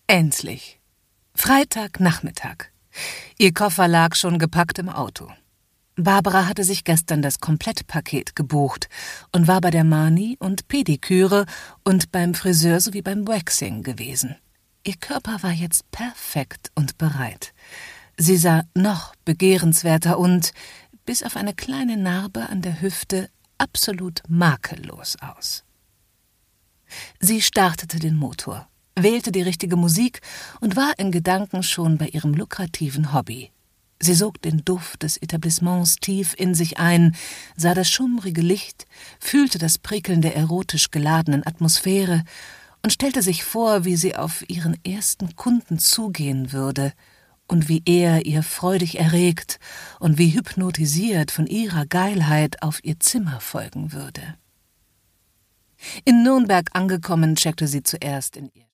Endlich. Freitagnachmittag. Ihr Koffer lag schon gepackt im Auto. Barbara hatte sich gestern das Komplettpaket gebucht und war bei der Mani- und Pediküre und beim Friseur sowie beim Waxing gewesen. Ihr Körper war jetzt perfekt und bereit. Sie sah noch begehrenswerter und, bis auf eine kleine Narbe an der Hüfte, absolut makellos aus. Sie startete den Motor, wählte die richtige Musik und war in Gedanken schon bei ihrem lukrativen Hobby. Sie sog den Duft des Etablissements tief in sich ein, sah das schummrige Licht, fühlte das Prickeln der erotisch geladenen Atmosphäre und stellte sich vor, wie sie auf ihren ersten Kunden zugehen würde und wie er ihr freudig erregt und wie hypnotisiert von ihrer Geilheit auf ihr Zimmer folgen würde. In Nürnberg angekommen, checkte sie zuerst in ihr